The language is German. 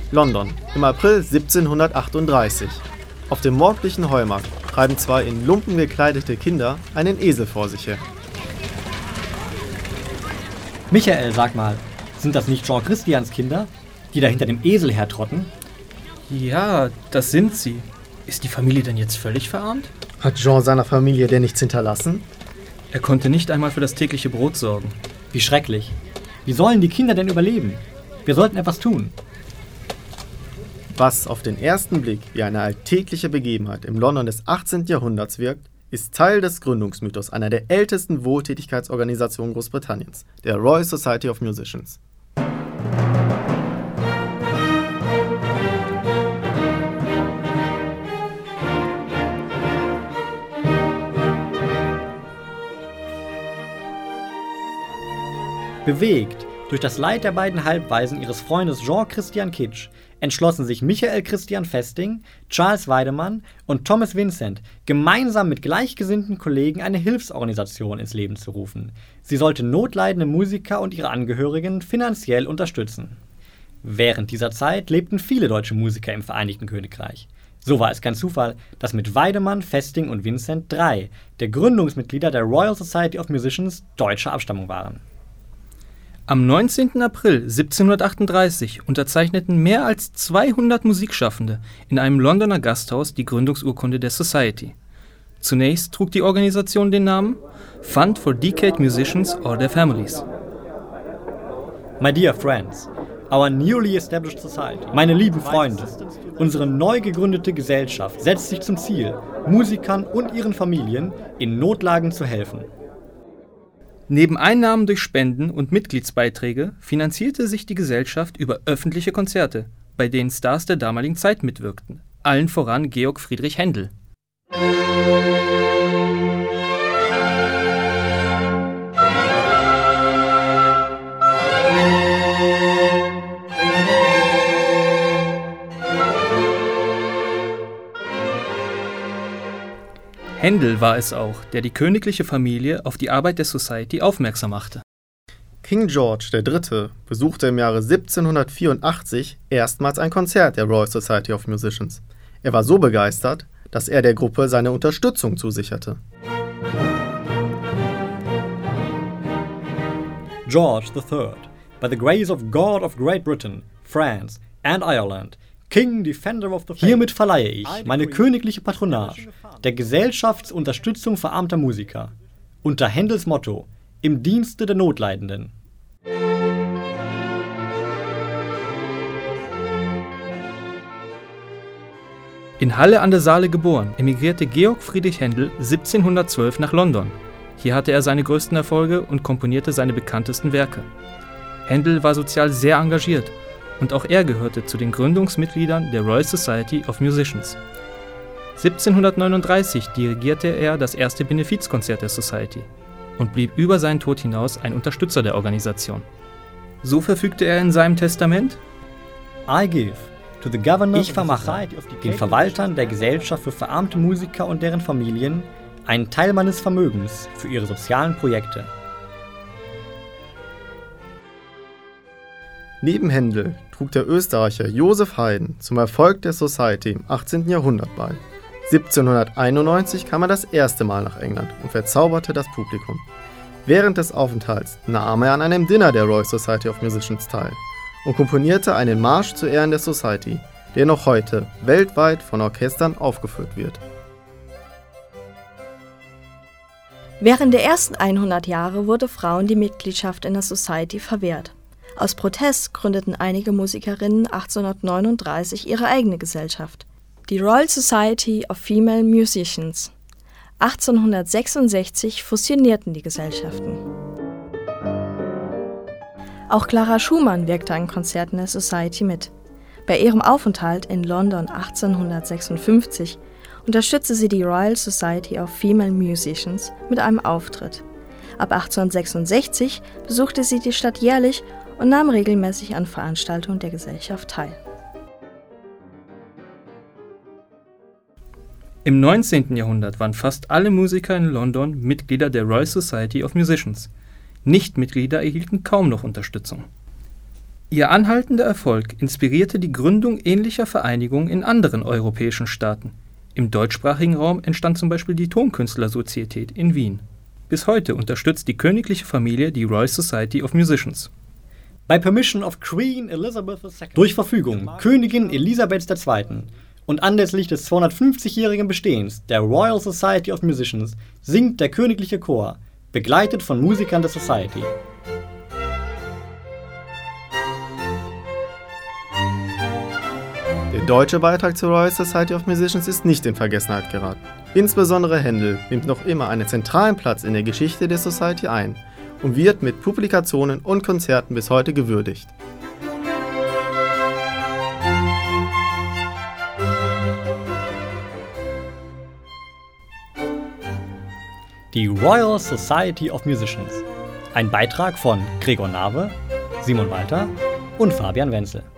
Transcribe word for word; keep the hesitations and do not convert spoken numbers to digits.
London, im April siebzehnhundertachtunddreißig. Auf dem morgendlichen Heumarkt treiben zwei in Lumpen gekleidete Kinder einen Esel vor sich her. Michael, sag mal, sind das nicht Jean Christians Kinder, die da hinter dem Esel hertrotten? Ja, das sind sie. Ist die Familie denn jetzt völlig verarmt? Hat Jean seiner Familie denn nichts hinterlassen? Er konnte nicht einmal für das tägliche Brot sorgen. Wie schrecklich. Wie sollen die Kinder denn überleben? Wir sollten etwas tun. Was auf den ersten Blick wie eine alltägliche Begebenheit im London des achtzehnten Jahrhunderts wirkt, ist Teil des Gründungsmythos einer der ältesten Wohltätigkeitsorganisationen Großbritanniens, der Royal Society of Musicians. Bewegt durch das Leid der beiden Halbwaisen ihres Freundes Jean Christian Kitsch entschlossen sich Michael Christian Festing, Charles Weidemann und Thomas Vincent, gemeinsam mit gleichgesinnten Kollegen eine Hilfsorganisation ins Leben zu rufen. Sie sollte notleidende Musiker und ihre Angehörigen finanziell unterstützen. Während dieser Zeit lebten viele deutsche Musiker im Vereinigten Königreich. So war es kein Zufall, dass mit Weidemann, Festing und Vincent drei der Gründungsmitglieder der Royal Society of Musicians deutscher Abstammung waren. Am neunzehnten April siebzehnhundertachtunddreißig unterzeichneten mehr als zweihundert Musikschaffende in einem Londoner Gasthaus die Gründungsurkunde der Society. Zunächst trug die Organisation den Namen Fund for Decayed Musicians or Their Families. My dear friends, our newly established society. Meine lieben Freunde, unsere neu gegründete Gesellschaft setzt sich zum Ziel, Musikern und ihren Familien in Notlagen zu helfen. Neben Einnahmen durch Spenden und Mitgliedsbeiträge finanzierte sich die Gesellschaft über öffentliche Konzerte, bei denen Stars der damaligen Zeit mitwirkten, allen voran Georg Friedrich Händel. Händel war es auch, der die königliche Familie auf die Arbeit der Society aufmerksam machte. King George der Dritte besuchte im Jahre siebzehnhundertvierundachtzig erstmals ein Konzert der Royal Society of Musicians. Er war so begeistert, dass er der Gruppe seine Unterstützung zusicherte. George the Third, by the grace of God of Great Britain, France and Ireland, King Defender of the Faith. Hiermit verleihe ich meine königliche Patronage der Gesellschaft zur Unterstützung verarmter Musiker unter Händels Motto im Dienste der Notleidenden. In Halle an der Saale geboren, emigrierte Georg Friedrich Händel siebzehnhundertzwölf nach London. Hier hatte er seine größten Erfolge und komponierte seine bekanntesten Werke. Händel war sozial sehr engagiert und auch er gehörte zu den Gründungsmitgliedern der Royal Society of Musicians. siebzehnhundertneununddreißig dirigierte er das erste Benefizkonzert der Society und blieb über seinen Tod hinaus ein Unterstützer der Organisation. So verfügte er in seinem Testament: I give to the governor ich vermache den Verwaltern der Gesellschaft für verarmte Musiker und deren Familien einen Teil meines Vermögens für ihre sozialen Projekte. Neben Händel trug der Österreicher Joseph Haydn zum Erfolg der Society im achtzehnten Jahrhundert bei. siebzehnhunderteinundneunzig kam er das erste Mal nach England und verzauberte das Publikum. Während des Aufenthalts nahm er an einem Dinner der Royal Society of Musicians teil und komponierte einen Marsch zu Ehren der Society, der noch heute weltweit von Orchestern aufgeführt wird. Während der ersten hundert Jahre wurde Frauen die Mitgliedschaft in der Society verwehrt. Aus Protest gründeten einige Musikerinnen achtzehnhundertneununddreißig ihre eigene Gesellschaft, die Royal Society of Female Musicians. achtzehnhundertsechsundsechzig fusionierten die Gesellschaften. Auch Clara Schumann wirkte an Konzerten der Society mit. Bei ihrem Aufenthalt in London achtzehnhundertsechsundfünfzig unterstützte sie die Royal Society of Female Musicians mit einem Auftritt. Ab achtzehnhundertsechsundsechzig besuchte sie die Stadt jährlich und nahm regelmäßig an Veranstaltungen der Gesellschaft teil. Im neunzehnten Jahrhundert waren fast alle Musiker in London Mitglieder der Royal Society of Musicians. Nichtmitglieder erhielten kaum noch Unterstützung. Ihr anhaltender Erfolg inspirierte die Gründung ähnlicher Vereinigungen in anderen europäischen Staaten. Im deutschsprachigen Raum entstand zum Beispiel die Tonkünstler-Sozietät in Wien. Bis heute unterstützt die königliche Familie die Royal Society of Musicians. By permission of Queen Elizabeth the Second, durch Verfügung Königin Elisabeth der Zweite und anlässlich des zweihundertfünfzigjährigen Bestehens der Royal Society of Musicians singt der königliche Chor, begleitet von Musikern der Society. Der deutsche Beitrag zur Royal Society of Musicians ist nicht in Vergessenheit geraten. Insbesondere Händel nimmt noch immer einen zentralen Platz in der Geschichte der Society ein und wird mit Publikationen und Konzerten bis heute gewürdigt. Die Royal Society of Musicians. Ein Beitrag von Gregor Nave, Simon Walter und Fabian Wenzel.